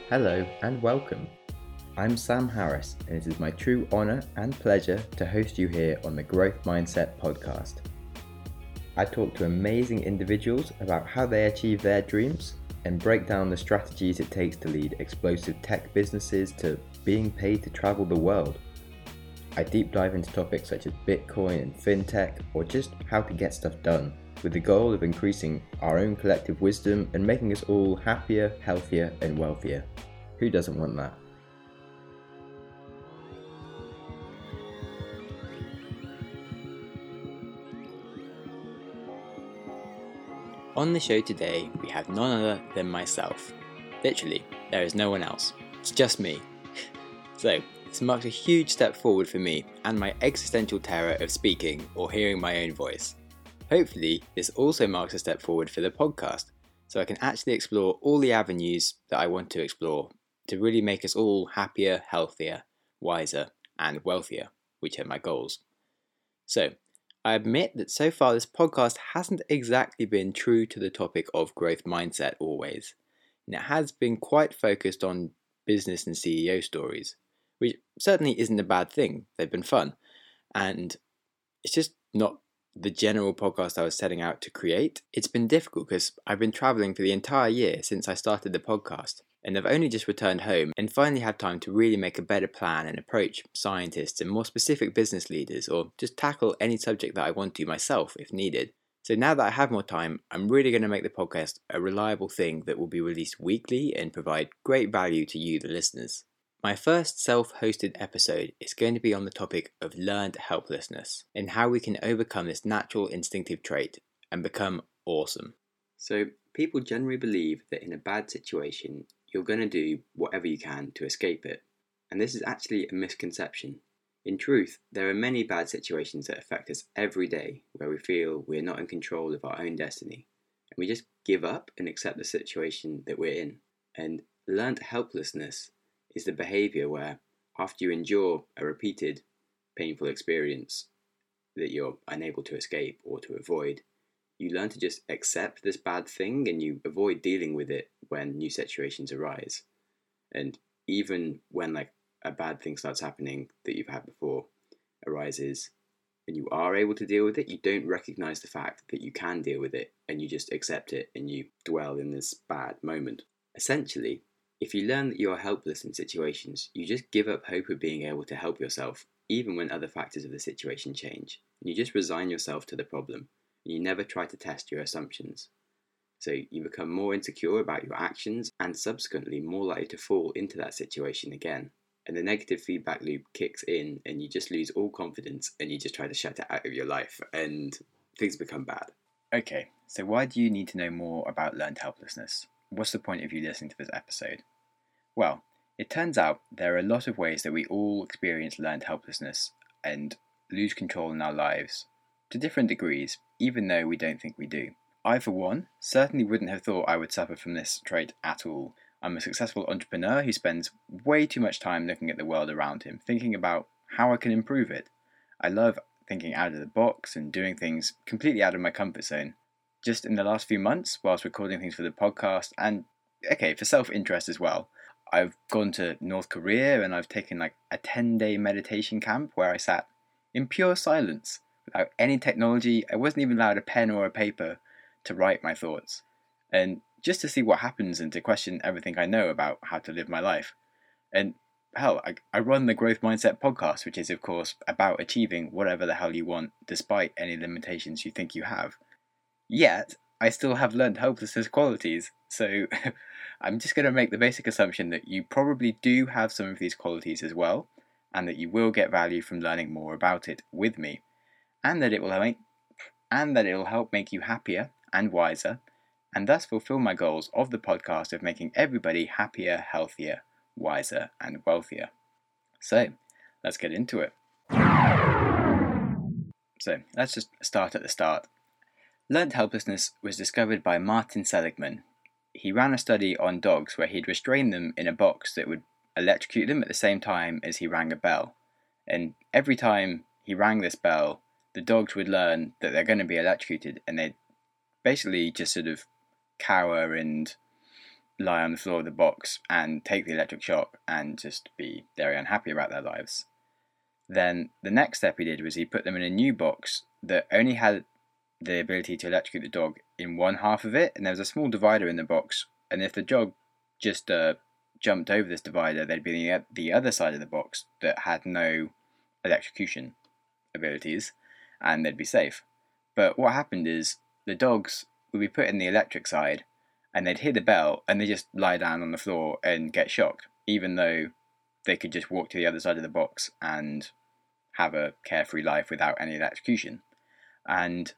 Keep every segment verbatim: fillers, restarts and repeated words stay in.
Hello and welcome. I'm Sam Harris, and it is my true honour and pleasure to host you here on the Growth Mindset podcast. I talk to amazing individuals about how they achieve their dreams and break down the strategies it takes to lead explosive tech businesses to being paid to travel the world. I deep dive into topics such as Bitcoin and fintech, or just how to get stuff done, with the goal of increasing our own collective wisdom and making us all happier, healthier and wealthier. Who doesn't want that? On the show today, we have none other than myself. Literally, there is no one else. It's just me. So, this marks a huge step forward for me and my existential terror of speaking or hearing my own voice. Hopefully, this also marks a step forward for the podcast, so I can actually explore all the avenues that I want to explore to really make us all happier, healthier, wiser, and wealthier, which are my goals. So, I admit that so far this podcast hasn't exactly been true to the topic of growth mindset always, and it has been quite focused on business and C E O stories, which certainly isn't a bad thing. They've been fun, and it's just not the general podcast I was setting out to create. It's been difficult because I've been traveling for the entire year since I started the podcast, and I've only just returned home and finally had time to really make a better plan and approach scientists and more specific business leaders, or just tackle any subject that I want to myself if needed. So now that I have more time, I'm really going to make the podcast a reliable thing that will be released weekly and provide great value to you, the listeners. My first self-hosted episode is going to be on the topic of learned helplessness and how we can overcome this natural instinctive trait and become awesome. So, people generally believe that in a bad situation, you're going to do whatever you can to escape it. And this is actually a misconception. In truth, there are many bad situations that affect us every day where we feel we're not in control of our own destiny. And we just give up and accept the situation that we're in. And learned helplessness is the behaviour where, after you endure a repeated painful experience that you're unable to escape or to avoid, you learn to just accept this bad thing and you avoid dealing with it when new situations arise. And even when like a bad thing starts happening that you've had before arises and you are able to deal with it, you don't recognise the fact that you can deal with it and you just accept it and you dwell in this bad moment. Essentially, if you learn that you are helpless in situations, you just give up hope of being able to help yourself, even when other factors of the situation change. And you just resign yourself to the problem, and you never try to test your assumptions. So you become more insecure about your actions, and subsequently more likely to fall into that situation again. And the negative feedback loop kicks in, and you just lose all confidence, and you just try to shut it out of your life, and things become bad. Okay, so why do you need to know more about learned helplessness? What's the point of you listening to this episode? Well, it turns out there are a lot of ways that we all experience learned helplessness and lose control in our lives, to different degrees, even though we don't think we do. I, for one, certainly wouldn't have thought I would suffer from this trait at all. I'm a successful entrepreneur who spends way too much time looking at the world around him, thinking about how I can improve it. I love thinking out of the box and doing things completely out of my comfort zone. Just in the last few months, whilst recording things for the podcast, and, okay, for self-interest as well, I've gone to North Korea and I've taken like a ten-day meditation camp where I sat in pure silence, without any technology. I wasn't even allowed a pen or a paper to write my thoughts, and just to see what happens and to question everything I know about how to live my life. And hell, I, I run the Growth Mindset podcast, which is of course about achieving whatever the hell you want despite any limitations you think you have. Yet, I still have learned helplessness qualities, so I'm just going to make the basic assumption that you probably do have some of these qualities as well, and that you will get value from learning more about it with me, and that it will make, and that it will help make you happier and wiser, and thus fulfill my goals of the podcast of making everybody happier, healthier, wiser, and wealthier. So, let's get into it. So, let's just start at the start. Learned helplessness was discovered by Martin Seligman. He ran a study on dogs where he'd restrain them in a box that would electrocute them at the same time as he rang a bell. And every time he rang this bell, the dogs would learn that they're going to be electrocuted, and they'd basically just sort of cower and lie on the floor of the box and take the electric shock and just be very unhappy about their lives. Then the next step he did was he put them in a new box that only had the ability to electrocute the dog in one half of it, and there was a small divider in the box, and if the dog just uh, jumped over this divider, they'd be the, the other side of the box that had no electrocution abilities, and they'd be safe. But what happened is the dogs would be put in the electric side, and they'd hear the bell, and they just lie down on the floor and get shocked, even though they could just walk to the other side of the box and have a carefree life without any electrocution. And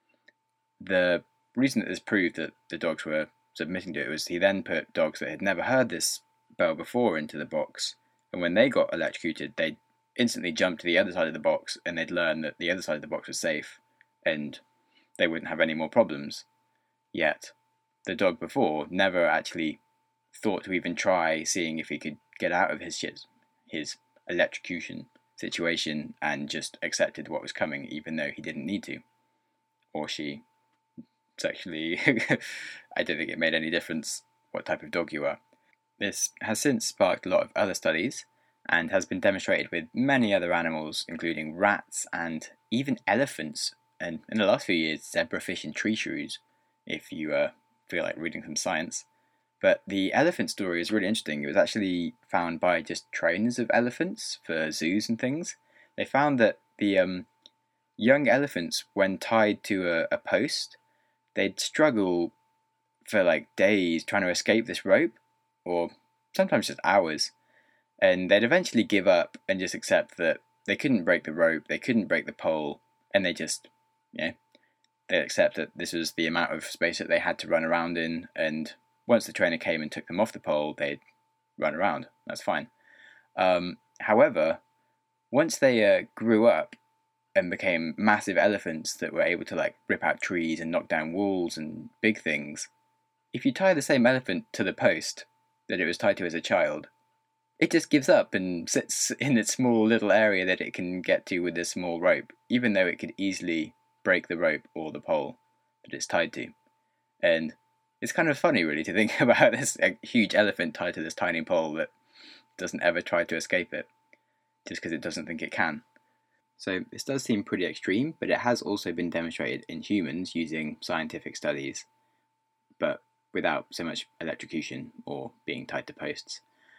the reason that this proved that the dogs were submitting to it was he then put dogs that had never heard this bell before into the box, and when they got electrocuted, they'd instantly jump to the other side of the box, and they'd learn that the other side of the box was safe, and they wouldn't have any more problems. Yet, the dog before never actually thought to even try seeing if he could get out of his shit, his electrocution situation, and just accepted what was coming, even though he didn't need to. Or she. It's actually, I don't think it made any difference what type of dog you are. This has since sparked a lot of other studies, and has been demonstrated with many other animals, including rats and even elephants, and in the last few years, zebrafish and tree shrews, if you uh, feel like reading some science. But the elephant story is really interesting. It was actually found by just trainers of elephants for zoos and things. They found that the um, young elephants, when tied to a, a post, they'd struggle for like days trying to escape this rope, or sometimes just hours. And they'd eventually give up and just accept that they couldn't break the rope, they couldn't break the pole, and they just, you know, they'd accept that this was the amount of space that they had to run around in, and once the trainer came and took them off the pole, they'd run around. That's fine. Um, however, once they uh, grew up and became massive elephants that were able to like rip out trees and knock down walls and big things, if you tie the same elephant to the post that it was tied to as a child, it just gives up and sits in its small little area that it can get to with this small rope, even though it could easily break the rope or the pole that it's tied to. And it's kind of funny, really, to think about this a huge elephant tied to this tiny pole that doesn't ever try to escape it, just because it doesn't think it can. So this does seem pretty extreme, but it has also been demonstrated in humans using scientific studies, but without so much electrocution or being tied to posts.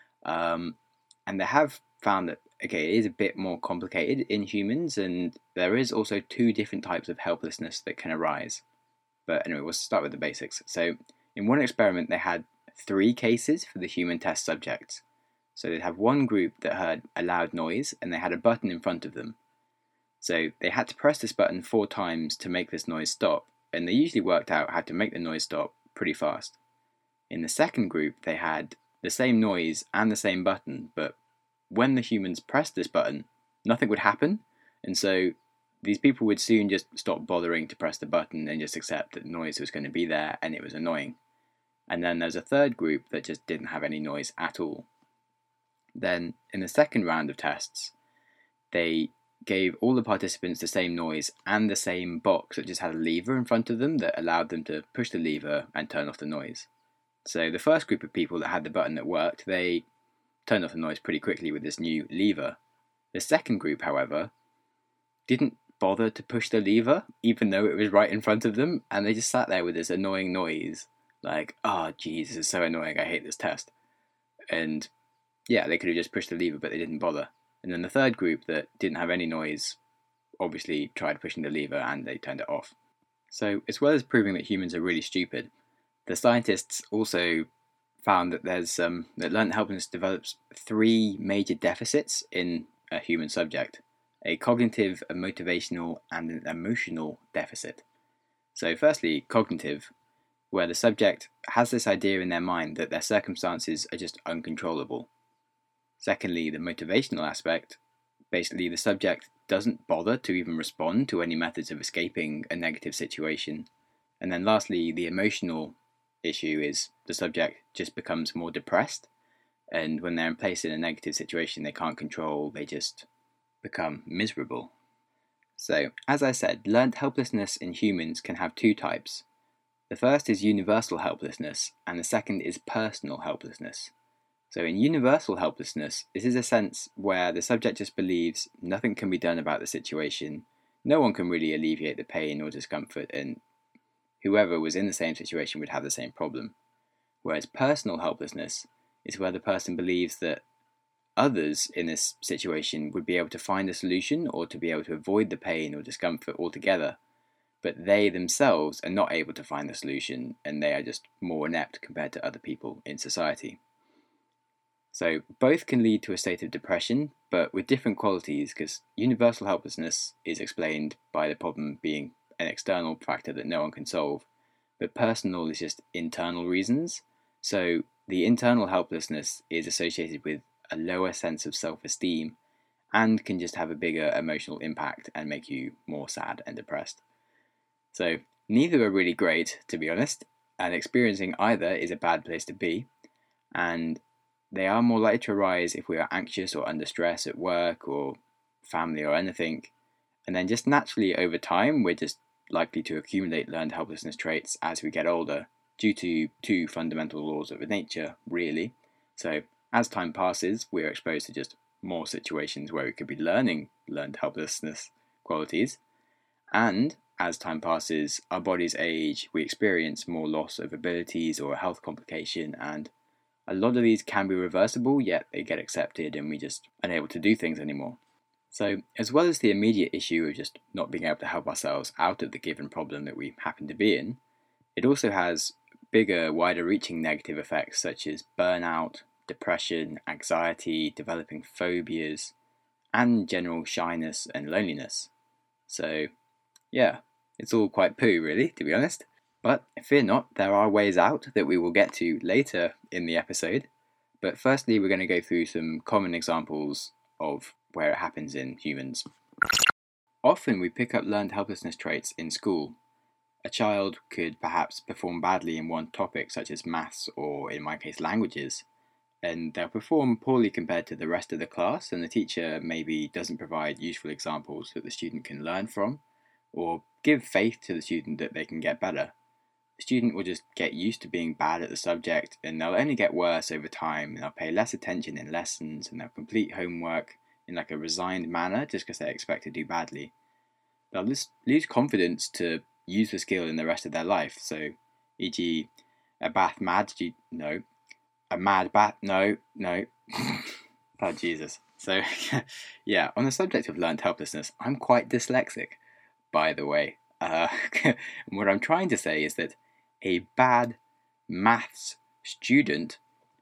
Um, and they have found that, okay, it is a bit more complicated in humans, and there is also two different types of helplessness that can arise. But anyway, we'll start with the basics. So in one experiment, they had three cases for the human test subjects. So they'd have one group that heard a loud noise, and they had a button in front of them. So they had to press this button four times to make this noise stop, and they usually worked out how to make the noise stop pretty fast. In the second group, they had the same noise and the same button, but when the humans pressed this button, nothing would happen, and so these people would soon just stop bothering to press the button and just accept that the noise was going to be there and it was annoying. And then there's a third group that just didn't have any noise at all. Then, in the second round of tests, they gave all the participants the same noise and the same box that just had a lever in front of them that allowed them to push the lever and turn off the noise. So the first group of people that had the button that worked, they turned off the noise pretty quickly with this new lever. The second group, however, didn't bother to push the lever, even though it was right in front of them, and they just sat there with this annoying noise, like, oh, geez, this is so annoying, I hate this test. And yeah, they could have just pushed the lever, but they didn't bother. And then the third group that didn't have any noise obviously tried pushing the lever and they turned it off. So as well as proving that humans are really stupid, the scientists also found that there's um, that learned helplessness develops three major deficits in a human subject: a cognitive, a motivational, and an emotional deficit. So firstly, cognitive, where the subject has this idea in their mind that their circumstances are just uncontrollable. Secondly, the motivational aspect, basically the subject doesn't bother to even respond to any methods of escaping a negative situation. And then lastly, the emotional issue is the subject just becomes more depressed, and when they're placed in a negative situation they can't control, they just become miserable. So, as I said, learned helplessness in humans can have two types. The first is universal helplessness, and the second is personal helplessness. So in universal helplessness, this is a sense where the subject just believes nothing can be done about the situation, no one can really alleviate the pain or discomfort, and whoever was in the same situation would have the same problem. Whereas personal helplessness is where the person believes that others in this situation would be able to find a solution or to be able to avoid the pain or discomfort altogether, but they themselves are not able to find the solution and they are just more inept compared to other people in society. So both can lead to a state of depression, but with different qualities, because universal helplessness is explained by the problem being an external factor that no one can solve, but personal is just internal reasons. So the internal helplessness is associated with a lower sense of self-esteem and can just have a bigger emotional impact and make you more sad and depressed. So neither are really great, to be honest, and experiencing either is a bad place to be, and they are more likely to arise if we are anxious or under stress at work or family or anything, and then just naturally over time we're just likely to accumulate learned helplessness traits as we get older due to two fundamental laws of nature, really. So as time passes, we're exposed to just more situations where we could be learning learned helplessness qualities, and as time passes, our bodies age, we experience more loss of abilities or a health complication, and a lot of these can be reversible, yet they get accepted and we just aren't able to do things anymore. So as well as the immediate issue of just not being able to help ourselves out of the given problem that we happen to be in, it also has bigger, wider reaching negative effects such as burnout, depression, anxiety, developing phobias, and general shyness and loneliness. So yeah, it's all quite poo really, to be honest. But fear not, there are ways out that we will get to later in the episode. But firstly, we're going to go through some common examples of where it happens in humans. Often we pick up learned helplessness traits in school. A child could perhaps perform badly in one topic, such as maths or, in my case, languages, and they'll perform poorly compared to the rest of the class, and the teacher maybe doesn't provide useful examples that the student can learn from, or give faith to the student that they can get better. The student will just get used to being bad at the subject, and they'll only get worse over time, and they'll pay less attention in lessons, and they'll complete homework in like a resigned manner just because they expect to do badly. They'll just lose confidence to use the skill in the rest of their life. So, for example, a bath mad, no, a mad bat, no, no. Oh, Jesus. So, yeah, on the subject of learned helplessness, I'm quite dyslexic, by the way. Uh, what I'm trying to say is that a bad maths student,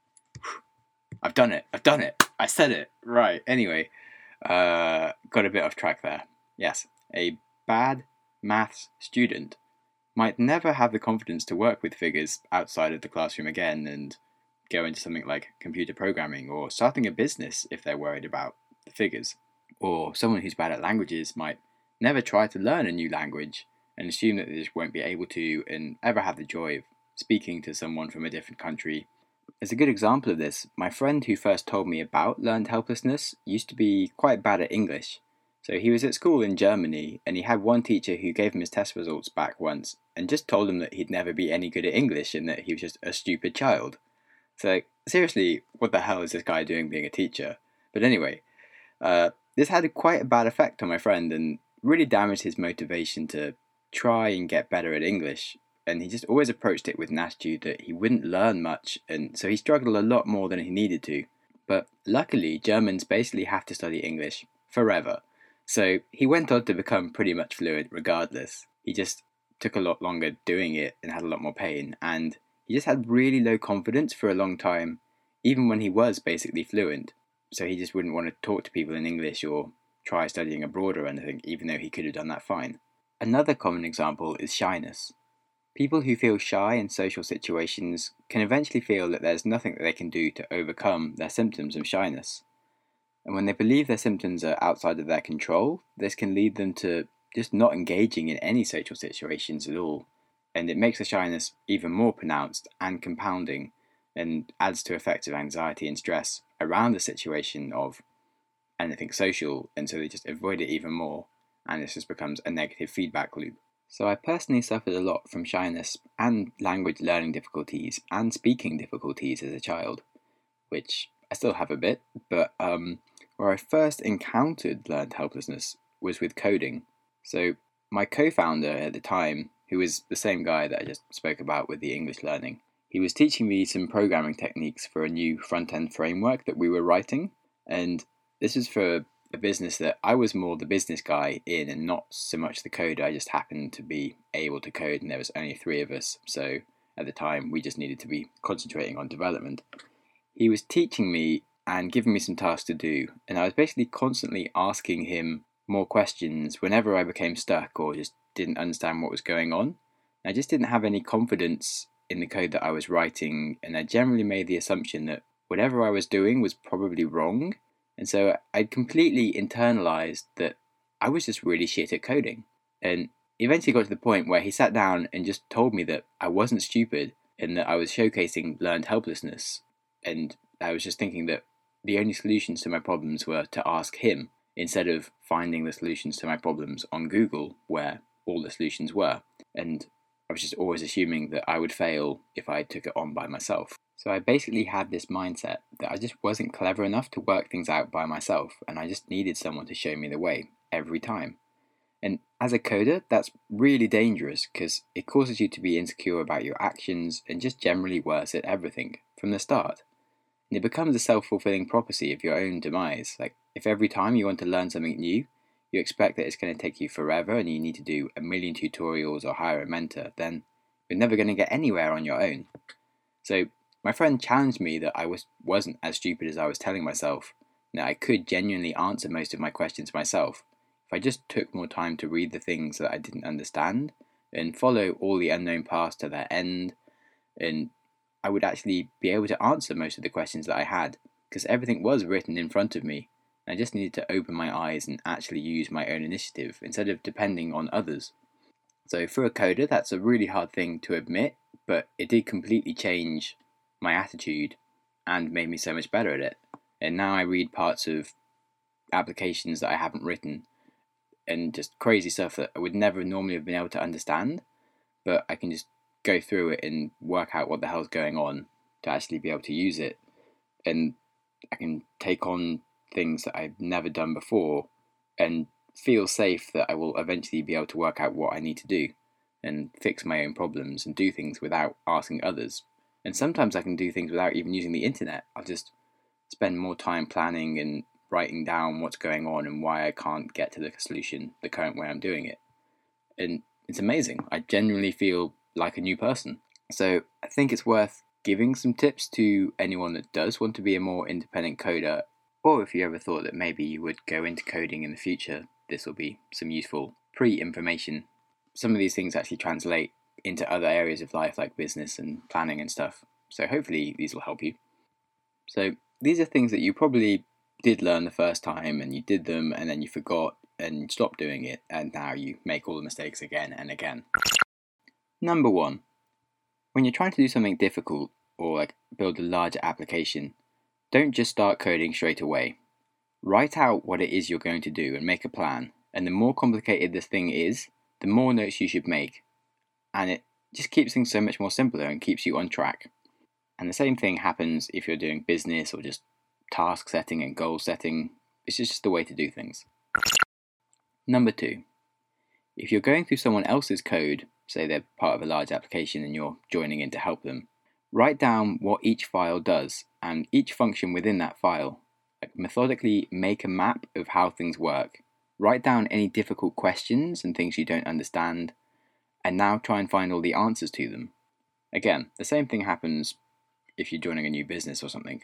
I've done it, I've done it, I said it, right, anyway, uh, got a bit off track there. Yes, a bad maths student might never have the confidence to work with figures outside of the classroom again and go into something like computer programming or starting a business if they're worried about the figures. Or someone who's bad at languages might never try to learn a new language and assume that they just won't be able to and ever have the joy of speaking to someone from a different country. As a good example of this, my friend who first told me about learned helplessness used to be quite bad at English. So he was at school in Germany and he had one teacher who gave him his test results back once and just told him that he'd never be any good at English and that he was just a stupid child. So seriously, what the hell is this guy doing being a teacher? But anyway, uh, this had quite a bad effect on my friend and really damaged his motivation to try and get better at English, and he just always approached it with an attitude that he wouldn't learn much, and so he struggled a lot more than he needed to. But luckily, Germans basically have to study English forever, so he went on to become pretty much fluent regardless. He just took a lot longer doing it and had a lot more pain, and he just had really low confidence for a long time, even when he was basically fluent, so he just wouldn't want to talk to people in English or try studying abroad or anything, even though he could have done that fine. Another common example is shyness. People who feel shy in social situations can eventually feel that there's nothing that they can do to overcome their symptoms of shyness. And when they believe their symptoms are outside of their control, this can lead them to just not engaging in any social situations at all. And it makes the shyness even more pronounced and compounding, and adds to effects of anxiety and stress around the situation of anything social, and so they just avoid it even more, and this just becomes a negative feedback loop. So I personally suffered a lot from shyness and language learning difficulties and speaking difficulties as a child, which I still have a bit, but um, where I first encountered learned helplessness was with coding. So my co-founder at the time, who was the same guy that I just spoke about with the English learning, he was teaching me some programming techniques for a new front-end framework that we were writing, and this was for a business that I was more the business guy in and not so much the coder. I just happened to be able to code, and there was only three of us, so at the time we just needed to be concentrating on development. He was teaching me and giving me some tasks to do, and I was basically constantly asking him more questions whenever I became stuck or just didn't understand what was going on. I just didn't have any confidence in the code that I was writing, and I generally made the assumption that whatever I was doing was probably wrong, and so I'd completely internalized that I was just really shit at coding. And eventually got to the point where he sat down and just told me that I wasn't stupid and that I was showcasing learned helplessness, and I was just thinking that the only solutions to my problems were to ask him instead of finding the solutions to my problems on Google where all the solutions were. And I was just always assuming that I would fail if I took it on by myself. So I basically had this mindset that I just wasn't clever enough to work things out by myself, and I just needed someone to show me the way every time. And as a coder, that's really dangerous because it causes you to be insecure about your actions and just generally worse at everything from the start. And it becomes a self-fulfilling prophecy of your own demise. Like, if every time you want to learn something new, you expect that it's going to take you forever and you need to do a million tutorials or hire a mentor, then you're never going to get anywhere on your own. So my friend challenged me that I was, wasn't as stupid as I was telling myself, and that I could genuinely answer most of my questions myself if I just took more time to read the things that I didn't understand and follow all the unknown paths to their end, and I would actually be able to answer most of the questions that I had, because everything was written in front of me. I just needed to open my eyes and actually use my own initiative instead of depending on others. So for a coder, that's a really hard thing to admit, but it did completely change my attitude and made me so much better at it. And now I read parts of applications that I haven't written and just crazy stuff that I would never normally have been able to understand, but I can just go through it and work out what the hell's going on to actually be able to use it. And I can take on things that I've never done before and feel safe that I will eventually be able to work out what I need to do and fix my own problems and do things without asking others. And sometimes I can do things without even using the internet. I'll just spend more time planning and writing down what's going on and why I can't get to the solution the current way I'm doing it. And it's amazing. I genuinely feel like a new person. So I think it's worth giving some tips to anyone that does want to be a more independent coder, or if you ever thought that maybe you would go into coding in the future, this will be some useful pre-information. Some of these things actually translate into other areas of life like business and planning and stuff. So hopefully these will help you. So these are things that you probably did learn the first time and you did them and then you forgot and stopped doing it, and now you make all the mistakes again and again. Number one, when you're trying to do something difficult or like build a larger application, don't just start coding straight away. Write out what it is you're going to do and make a plan. And the more complicated this thing is, the more notes you should make. And it just keeps things so much more simpler and keeps you on track. And the same thing happens if you're doing business or just task setting and goal setting. It's just the way to do things. Number two, if you're going through someone else's code, say they're part of a large application and you're joining in to help them, write down what each file does and each function within that file. Like methodically make a map of how things work. Write down any difficult questions and things you don't understand, and now try and find all the answers to them. Again, the same thing happens if you're joining a new business or something.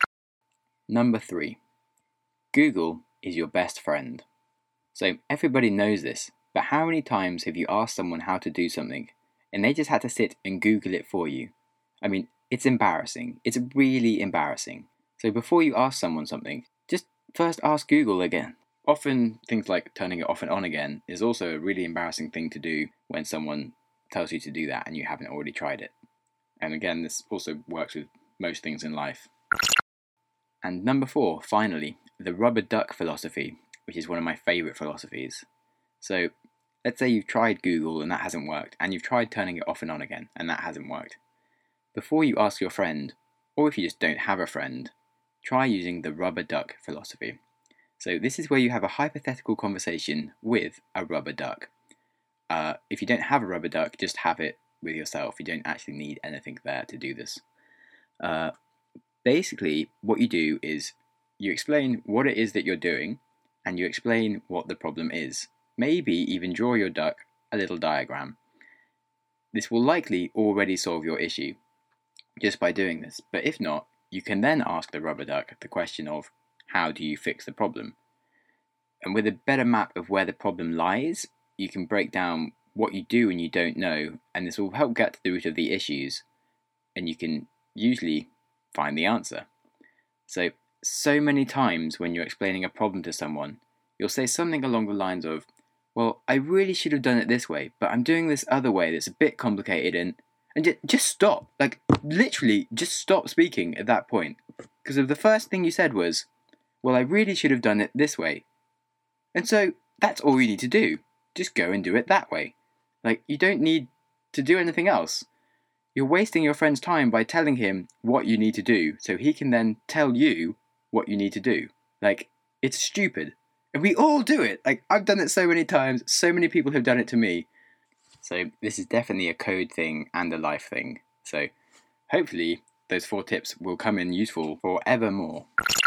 Number three, Google is your best friend. So everybody knows this, but how many times have you asked someone how to do something and they just had to sit and Google it for you? I mean, it's embarrassing. It's really embarrassing. So before you ask someone something, just first ask Google again. Often things like turning it off and on again is also a really embarrassing thing to do when someone tells you to do that and you haven't already tried it. And again, this also works with most things in life. And number four, finally, the rubber duck philosophy, which is one of my favourite philosophies. So let's say you've tried Google and that hasn't worked, and you've tried turning it off and on again and that hasn't worked. Before you ask your friend, or if you just don't have a friend, try using the rubber duck philosophy. So this is where you have a hypothetical conversation with a rubber duck. Uh, if you don't have a rubber duck, just have it with yourself. You don't actually need anything there to do this. Uh, basically, what you do is you explain what it is that you're doing, and you explain what the problem is. Maybe even draw your duck a little diagram. This will likely already solve your issue just by doing this, but if not, you can then ask the rubber duck the question of, how do you fix the problem? And with a better map of where the problem lies, you can break down what you do and you don't know, and this will help get to the root of the issues, and you can usually find the answer. So, so many times when you're explaining a problem to someone, you'll say something along the lines of, well, I really should have done it this way, but I'm doing this other way that's a bit complicated, and And just, just stop. Like, literally, just stop speaking at that point. Because if the first thing you said was, well, I really should have done it this way. And so, that's all you need to do. Just go and do it that way. Like, you don't need to do anything else. You're wasting your friend's time by telling him what you need to do, so he can then tell you what you need to do. Like, it's stupid. And we all do it. Like, I've done it so many times. So many people have done it to me. So this is definitely a code thing and a life thing. So hopefully those four tips will come in useful forevermore.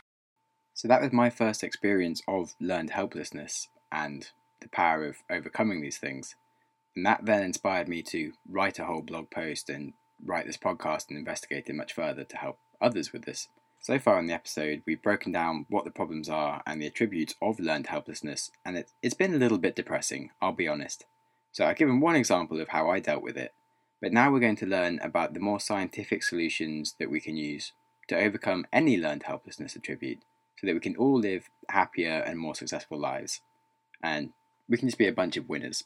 So that was my first experience of learned helplessness and the power of overcoming these things. And that then inspired me to write a whole blog post and write this podcast and investigate it much further to help others with this. So far in the episode, we've broken down what the problems are and the attributes of learned helplessness, and it, it's been a little bit depressing, I'll be honest. So I've given one example of how I dealt with it, but now we're going to learn about the more scientific solutions that we can use to overcome any learned helplessness attribute, so that we can all live happier and more successful lives, and we can just be a bunch of winners.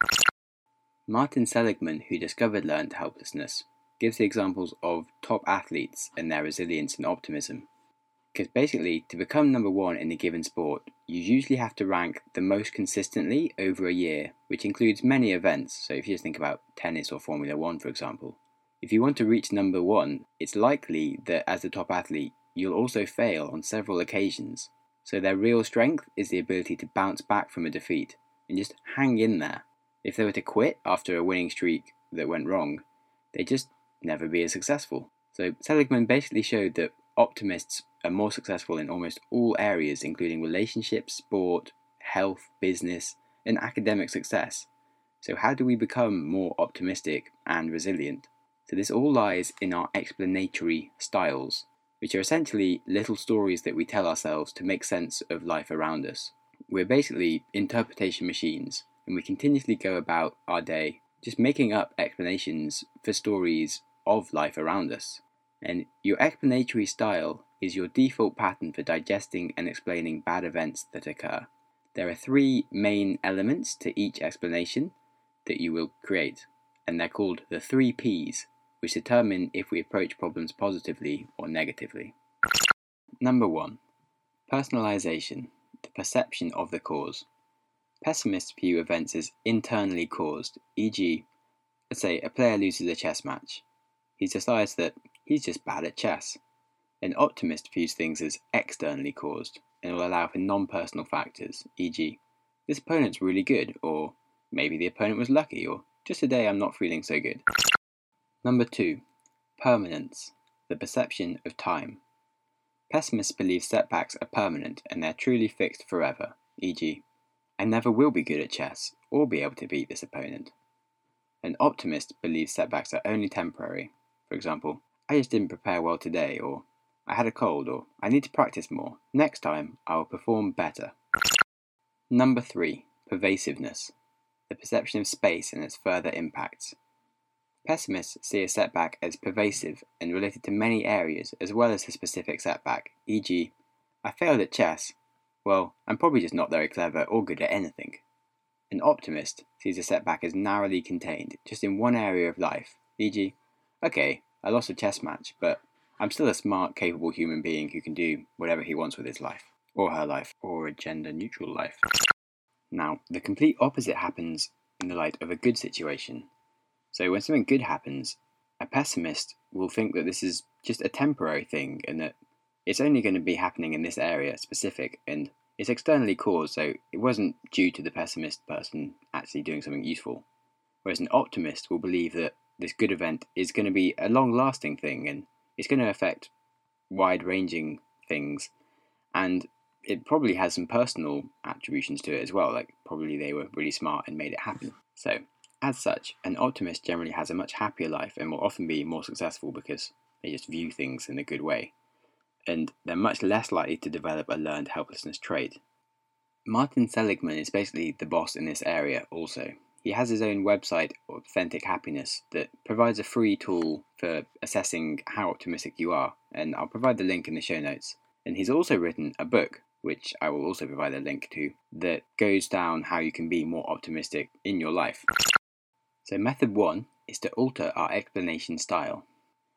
Martin Seligman, who discovered learned helplessness, gives the examples of top athletes and their resilience and optimism. Because basically, to become number one in a given sport, you usually have to rank the most consistently over a year, which includes many events. So if you just think about tennis or Formula One, for example, if you want to reach number one, it's likely that as a top athlete, you'll also fail on several occasions. So their real strength is the ability to bounce back from a defeat and just hang in there. If they were to quit after a winning streak that went wrong, they'd just never be as successful. So Seligman basically showed that optimists are more successful in almost all areas, including relationships, sport, health, business, and academic success. So how do we become more optimistic and resilient? So this all lies in our explanatory styles, which are essentially little stories that we tell ourselves to make sense of life around us. We're basically interpretation machines, and we continuously go about our day just making up explanations for stories of life around us. And your explanatory style is your default pattern for digesting and explaining bad events that occur. There are three main elements to each explanation that you will create, and they're called the three P's, which determine if we approach problems positively or negatively. Number one, personalization, the perception of the cause. Pessimists view events as internally caused, for example, let's say a player loses a chess match. He decides that he's just bad at chess. An optimist views things as externally caused and will allow for non-personal factors, for example, this opponent's really good, or maybe the opponent was lucky, or just today I'm not feeling so good. Number two, permanence, the perception of time. Pessimists believe setbacks are permanent and they're truly fixed forever, for example, I never will be good at chess or be able to beat this opponent. An optimist believes setbacks are only temporary. For example, I just didn't prepare well today, or I had a cold, or I need to practice more. Next time, I will perform better. Number three, pervasiveness, the perception of space and its further impacts. Pessimists see a setback as pervasive and related to many areas as well as a specific setback, for example, I failed at chess. Well, I'm probably just not very clever or good at anything. An optimist sees a setback as narrowly contained, just in one area of life, for example, okay, I lost a chess match, but I'm still a smart, capable human being who can do whatever he wants with his life, or her life, or a gender-neutral life. Now, the complete opposite happens in the light of a good situation. So when something good happens, a pessimist will think that this is just a temporary thing and that it's only going to be happening in this area specific and it's externally caused, so it wasn't due to the pessimist person actually doing something useful. Whereas an optimist will believe that this good event is going to be a long-lasting thing and it's going to affect wide-ranging things, and it probably has some personal attributions to it as well, like probably they were really smart and made it happen. So, as such, an optimist generally has a much happier life and will often be more successful because they just view things in a good way, and they're much less likely to develop a learned helplessness trait. Martin Seligman is basically the boss in this area also. He has his own website, Authentic Happiness, that provides a free tool for assessing how optimistic you are, and I'll provide the link in the show notes. And he's also written a book, which I will also provide a link to, that goes down how you can be more optimistic in your life. So method one is to alter our explanation style.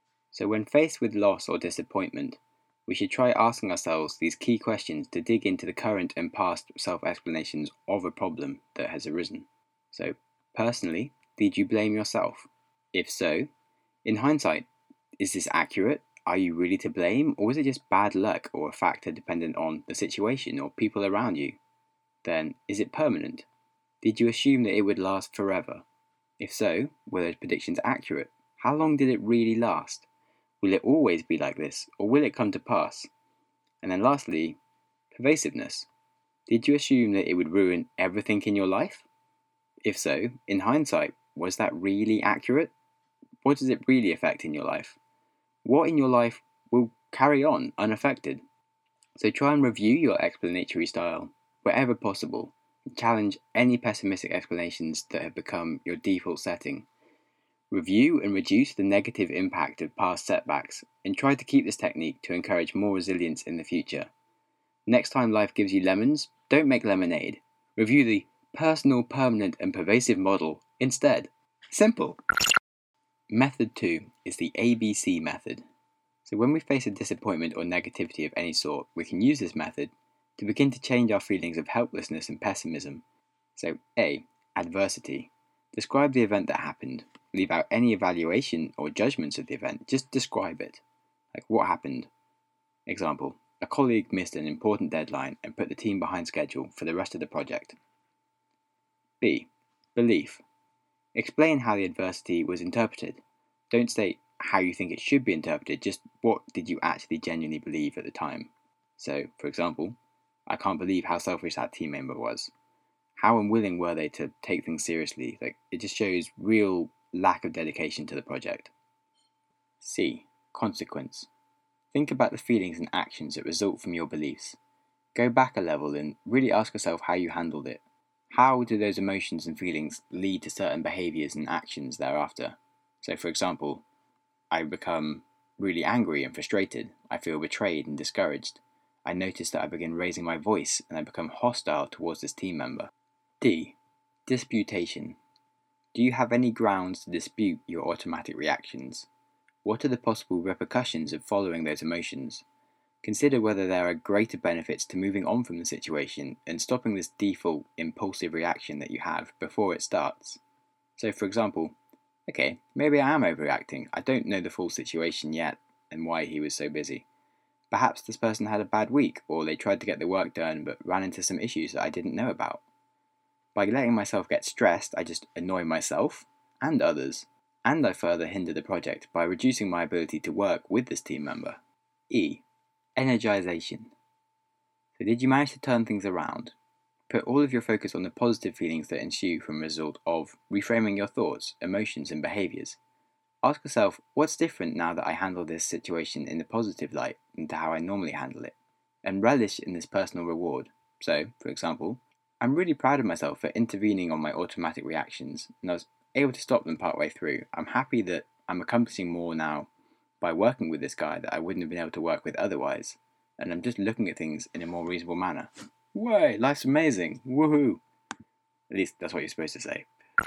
So when faced with loss or disappointment, we should try asking ourselves these key questions to dig into the current and past self-explanations of a problem that has arisen. So, personally, did you blame yourself? If so, in hindsight, is this accurate? Are you really to blame, or is it just bad luck or a factor dependent on the situation or people around you? Then, is it permanent? Did you assume that it would last forever? If so, were those predictions accurate? How long did it really last? Will it always be like this, or will it come to pass? And then lastly, pervasiveness. Did you assume that it would ruin everything in your life? If so, in hindsight, was that really accurate? What does it really affect in your life? What in your life will carry on unaffected? So try and review your explanatory style wherever possible, and challenge any pessimistic explanations that have become your default setting. Review and reduce the negative impact of past setbacks, and try to keep this technique to encourage more resilience in the future. Next time life gives you lemons, don't make lemonade. Review the personal, permanent, and pervasive model instead. Simple. Method two is the A B C method. So when we face a disappointment or negativity of any sort, we can use this method to begin to change our feelings of helplessness and pessimism. So A. Adversity. Describe the event that happened. Leave out any evaluation or judgments of the event. Just describe it. Like what happened. Example. A colleague missed an important deadline and put the team behind schedule for the rest of the project. B. Belief. Explain how the adversity was interpreted. Don't state how you think it should be interpreted, just what did you actually genuinely believe at the time. So, for example, I can't believe how selfish that team member was. How unwilling were they to take things seriously? Like, it just shows real lack of dedication to the project. C. Consequence. Think about the feelings and actions that result from your beliefs. Go back a level and really ask yourself how you handled it. How do those emotions and feelings lead to certain behaviours and actions thereafter? So, for example, I become really angry and frustrated. I feel betrayed and discouraged. I notice that I begin raising my voice and I become hostile towards this team member. D. Disputation. Do you have any grounds to dispute your automatic reactions? What are the possible repercussions of following those emotions? Consider whether there are greater benefits to moving on from the situation and stopping this default impulsive reaction that you have before it starts. So, for example, okay, maybe I am overreacting. I don't know the full situation yet and why he was so busy. Perhaps this person had a bad week, or they tried to get the work done but ran into some issues that I didn't know about. By letting myself get stressed, I just annoy myself and others, and I further hinder the project by reducing my ability to work with this team member. E. Energization. So did you manage to turn things around? Put all of your focus on the positive feelings that ensue from a result of reframing your thoughts, emotions, and behaviours. Ask yourself, what's different now that I handle this situation in the positive light than to how I normally handle it? And relish in this personal reward. So, for example, I'm really proud of myself for intervening on my automatic reactions, and I was able to stop them partway through. I'm happy that I'm accomplishing more now by working with this guy that I wouldn't have been able to work with otherwise, and I'm just looking at things in a more reasonable manner. Way, life's amazing, woohoo! At least that's what you're supposed to say.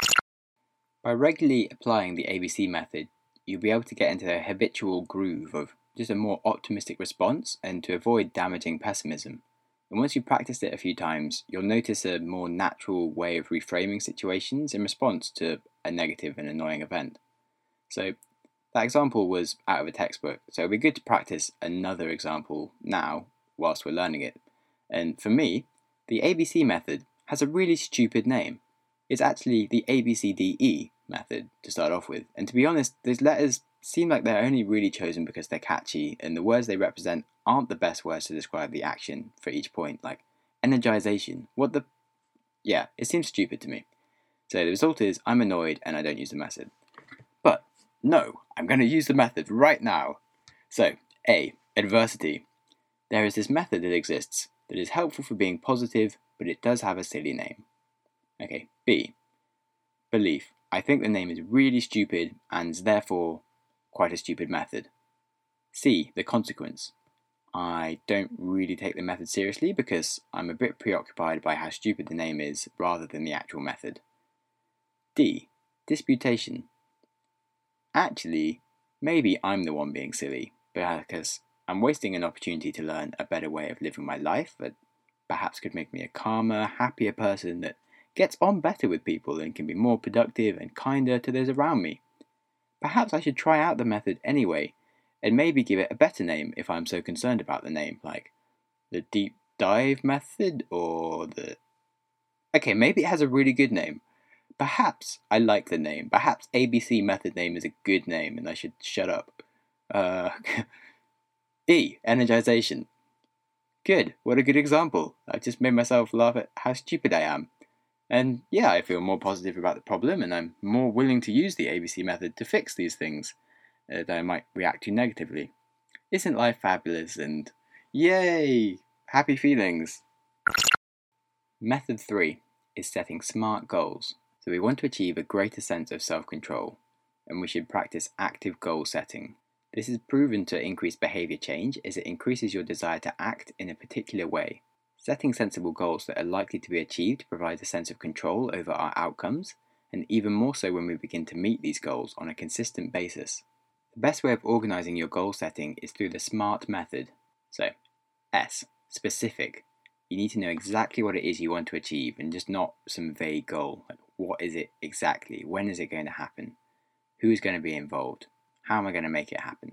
By regularly applying the A B C method, you'll be able to get into a habitual groove of just a more optimistic response and to avoid damaging pessimism. And once you've practiced it a few times, you'll notice a more natural way of reframing situations in response to a negative and annoying event. So that example was out of a textbook, so it'd be good to practice another example now whilst we're learning it. And for me, the A B C method has a really stupid name. It's actually the A B C D E method to start off with. And to be honest, those letters seem like they're only really chosen because they're catchy, and the words they represent aren't the best words to describe the action for each point, like energization. What the... Yeah, it seems stupid to me. So the result is I'm annoyed and I don't use the method. But no, I'm going to use the method right now. So, A. Adversity. There is this method that exists that is helpful for being positive, but it does have a silly name. Okay, B. Belief. I think the name is really stupid and is therefore quite a stupid method. C. The consequence. I don't really take the method seriously because I'm a bit preoccupied by how stupid the name is rather than the actual method. D. Disputation. Actually, maybe I'm the one being silly because I'm wasting an opportunity to learn a better way of living my life that perhaps could make me a calmer, happier person that gets on better with people and can be more productive and kinder to those around me. Perhaps I should try out the method anyway, and maybe give it a better name if I'm so concerned about the name, like the deep dive method or the... Okay, maybe it has a really good name. Perhaps I like the name. Perhaps A B C method name is a good name and I should shut up. Uh, E. Energization. Good, what a good example. I've just made myself laugh at how stupid I am. And yeah, I feel more positive about the problem and I'm more willing to use the A B C method to fix these things uh, that I might react to negatively. Isn't life fabulous? And yay! Happy feelings! Method three is setting SMART goals. So we want to achieve a greater sense of self-control, and we should practice active goal setting. This is proven to increase behavior change as it increases your desire to act in a particular way. Setting sensible goals that are likely to be achieved provides a sense of control over our outcomes, and even more so when we begin to meet these goals on a consistent basis. The best way of organizing your goal setting is through the SMART method. So, S. Specific. You need to know exactly what it is you want to achieve and just not some vague goal. Like, what is it exactly? When is it going to happen? Who's going to be involved? How am I going to make it happen?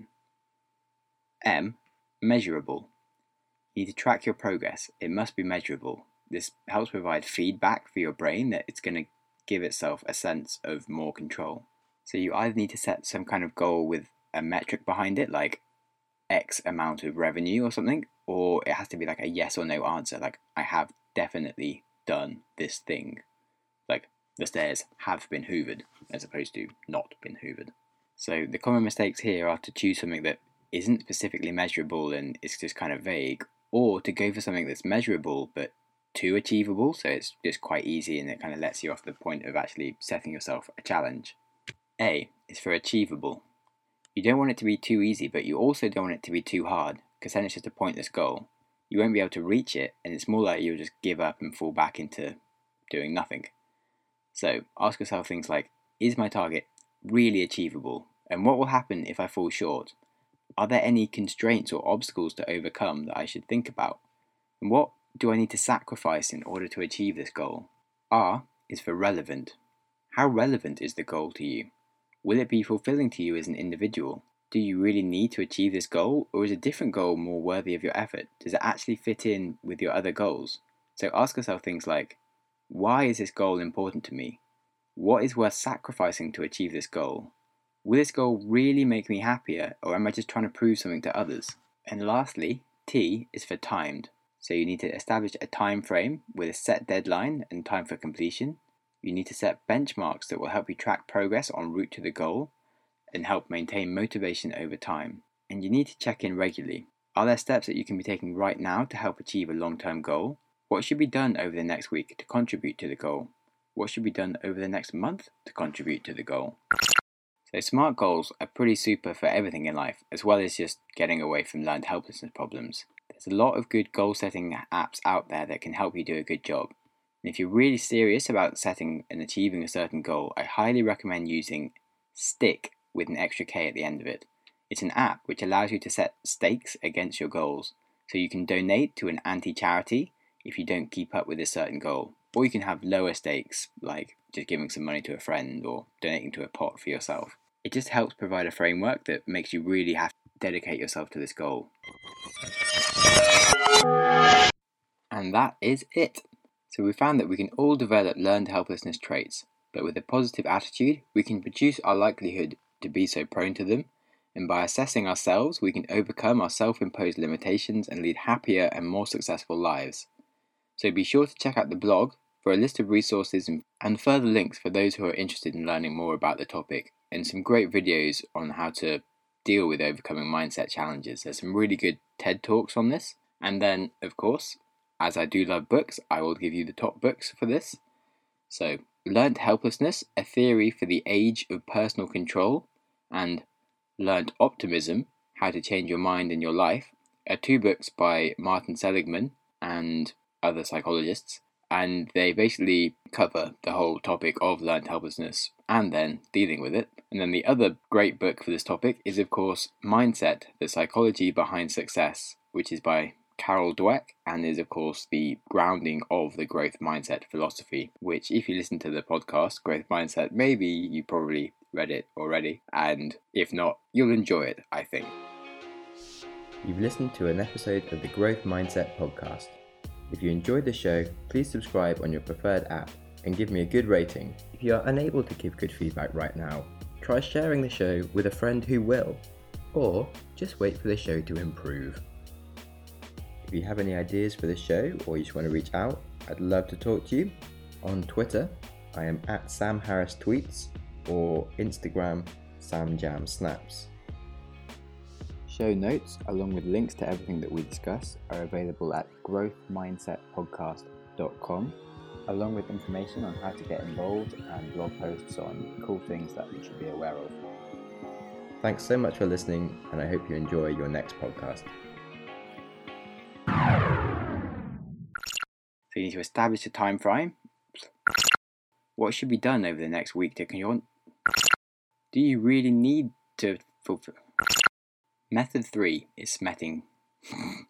M. Measurable. You need to track your progress. It must be measurable. This helps provide feedback for your brain that it's going to give itself a sense of more control. So you either need to set some kind of goal with a metric behind it, like X amount of revenue or something, or it has to be like a yes or no answer, like I have definitely done this thing. Like the stairs have been hoovered as opposed to not been hoovered. So the common mistakes here are to choose something that isn't specifically measurable and it's just kind of vague, or to go for something that's measurable but too achievable, so it's just quite easy and it kind of lets you off the point of actually setting yourself a challenge. A is for achievable. You don't want it to be too easy, but you also don't want it to be too hard, because then it's just a pointless goal. You won't be able to reach it, and it's more likely you'll just give up and fall back into doing nothing. So ask yourself things like, is my target really achievable? And what will happen if I fall short? Are there any constraints or obstacles to overcome that I should think about? And what do I need to sacrifice in order to achieve this goal? R is for relevant. How relevant is the goal to you? Will it be fulfilling to you as an individual? Do you really need to achieve this goal, or is a different goal more worthy of your effort? Does it actually fit in with your other goals? So ask yourself things like, why is this goal important to me? What is worth sacrificing to achieve this goal? Will this goal really make me happier, or am I just trying to prove something to others? And lastly, T is for timed. So you need to establish a time frame with a set deadline and time for completion. You need to set benchmarks that will help you track progress en route to the goal and help maintain motivation over time. And you need to check in regularly. Are there steps that you can be taking right now to help achieve a long-term goal? What should be done over the next week to contribute to the goal? What should be done over the next month to contribute to the goal? So SMART goals are pretty super for everything in life, as well as just getting away from learned helplessness problems. There's a lot of good goal setting apps out there that can help you do a good job. And if you're really serious about setting and achieving a certain goal, I highly recommend using Stick with an extra K at the end of it. It's an app which allows you to set stakes against your goals, so you can donate to an anti-charity if you don't keep up with a certain goal. Or you can have lower stakes, like just giving some money to a friend or donating to a pot for yourself. It just helps provide a framework that makes you really have to dedicate yourself to this goal. And that is it. So we found that we can all develop learned helplessness traits, but with a positive attitude, we can reduce our likelihood to be so prone to them, and by assessing ourselves, we can overcome our self-imposed limitations and lead happier and more successful lives. So be sure to check out the blog for a list of resources and further links for those who are interested in learning more about the topic, and some great videos on how to deal with overcoming mindset challenges. There's some really good TED Talks on this. And then, of course, as I do love books, I will give you the top books for this. So, Learned Helplessness, A Theory for the Age of Personal Control, and Learned Optimism, How to Change Your Mind and Your Life, are two books by Martin Seligman and other psychologists, and they basically cover the whole topic of learned helplessness and then dealing with it. And then the other great book for this topic is, of course, Mindset, The Psychology Behind Success, which is by Carol Dweck and is, of course, the grounding of the growth mindset philosophy, which, if you listen to the podcast, Growth Mindset, maybe you probably read it already, and if not, you'll enjoy it, I think. You've listened to an episode of the Growth Mindset podcast. If you enjoyed the show, please subscribe on your preferred app and give me a good rating. If you are unable to give good feedback right now, try sharing the show with a friend who will, or just wait for the show to improve. If you have any ideas for the show or you just want to reach out, I'd love to talk to you. On Twitter, I am at Sam Harris Tweets, or Instagram, SamJamSnaps. Show notes, along with links to everything that we discuss, are available at growth mindset podcast dot com, along with information on how to get involved and blog posts on cool things that you should be aware of. Thanks so much for listening, and I hope you enjoy your next podcast. So you need to establish a time frame. What should be done over the next week to con- Do you really need to fulfill? Method three is smetting.